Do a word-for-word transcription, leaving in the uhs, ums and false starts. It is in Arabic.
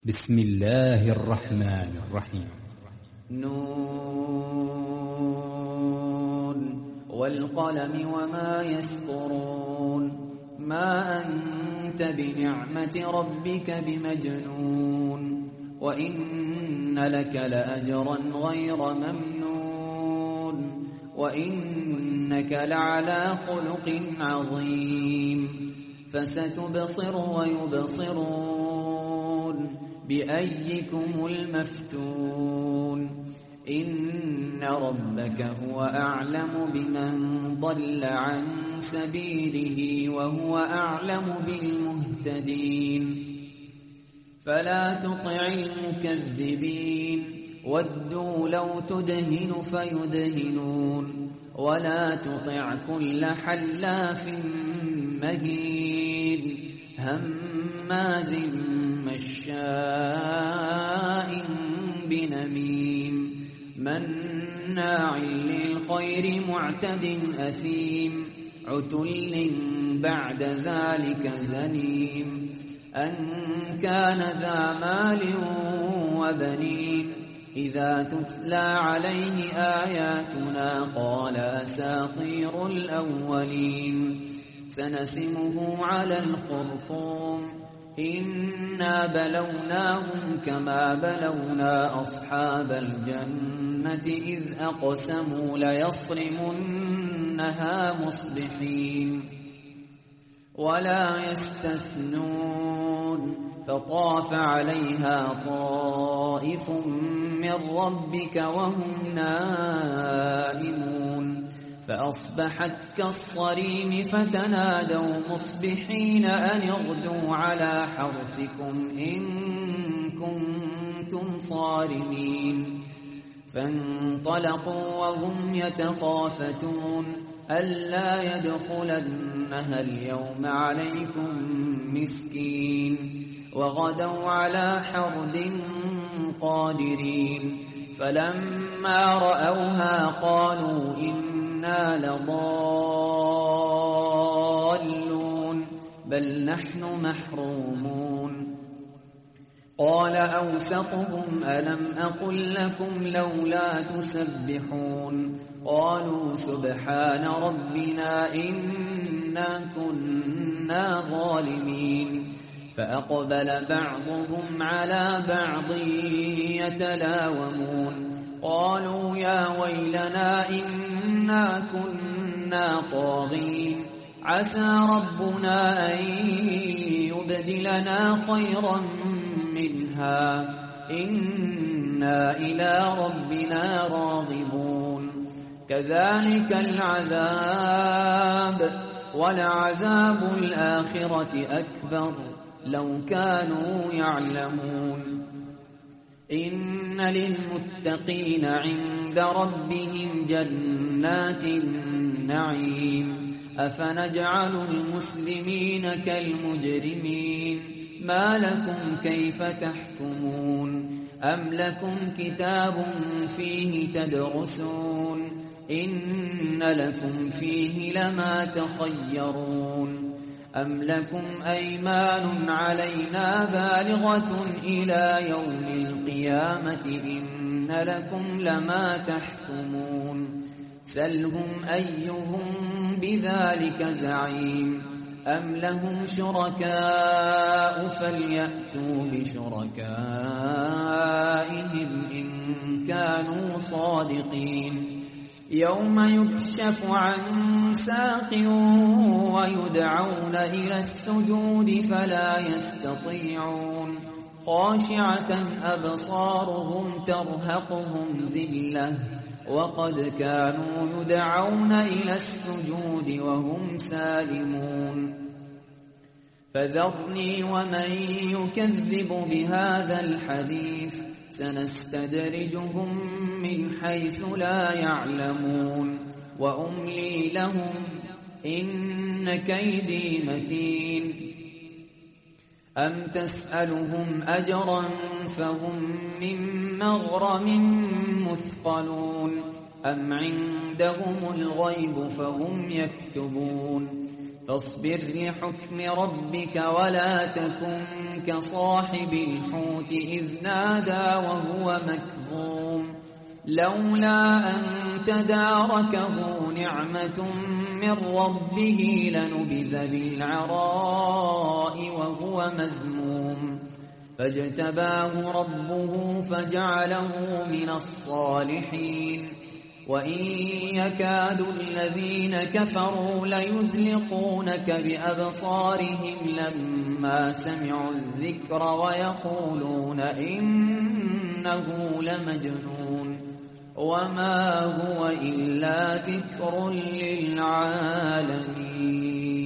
بسم الله الرحمن الرحيم. نون والقلم وما يسطرون ما أنت بنعمة ربك بمجنون وإن لك لأجرا غير ممنون وإنك لعلى خلق عظيم فستبصر ويبصرون بأيكم المفتون إن ربك هو أعلم بمن ضل عن سبيله وهو أعلم بالمهتدين فلا تطع المكذبين ودوا لو تدهن فيدهنون ولا تطع كل حلاف مهين هماز مشاء بنميم مناع للخير معتد أثيم عتل بعد ذلك زنيم أن كان ذا مال وبنين إذا تتلى عليه آياتنا قال أساطير الأولين سنسمه على الخرطوم إنا بلوناهم كما بلونا أصحاب الجنة إذ أقسموا ليصرمنها مصبحين ولا يستثنون فطاف عليها طائف من ربك وهم نائمون فأصبحت كالصريم فتنادوا مصبحين أن اغدوا على حرثكم إن كنتم صارمين فانطلقوا وهم يتخافتون ألا يدخلنها اليوم عليكم مسكين وغدوا على حرد قادرين فلما رأوها قالوا إنا لضالون بل نحن محرومون قال أوسطهم ألم أقل لكم لولا تسبحون قالوا سبحان ربنا إنا كنا ظالمين فأقبل بعضهم على بعض يتلاومون قالوا يا ويلنا إنا كنا طاغين عسى ربنا أن يبدلنا خيرا منها إنا إلى ربنا راغبون كذلك العذاب ولعذاب الآخرة أكبر لو كانوا يعلمون إن للمتقين عند ربهم جنات النعيم أفنجعل المسلمين كالمجرمين ما لكم كيف تحكمون أم لكم كتاب فيه تدرسون إن لكم فيه لما تخيرون أم لكم أيمان علينا بالغة إلى يوم القيامة إن لكم لما تحكمون سلهم أيهم بذلك زعيم أم لهم شركاء فليأتوا بشركائهم إن كانوا صادقين يوم يكشف عن ساق ويدعون إلى السجود فلا يستطيعون خاشعة أبصارهم ترهقهم ذلة وقد كانوا يدعون إلى السجود وهم سالمون فذرني ومن يكذب بهذا الحديث سنستدرجهم من حيث لا يعلمون وأملي لهم إن كيدي متين أم تسألهم أجرا فهم من مغرم مثقلون أم عندهم الغيب فهم يكتبون فاصبر لحكم ربك ولا تكن كصاحب الحوت إذ نادى وهو مكظوم لولا أن تداركه نعمة من ربه لنبذ بالعراء وهو مذموم فاجتباه ربه فجعله من الصالحين وإن يكاد الذين كفروا ليزلقونك بأبصارهم لما سمعوا الذكر ويقولون إنه لمجنون وما هو إلا ذكر للعالمين.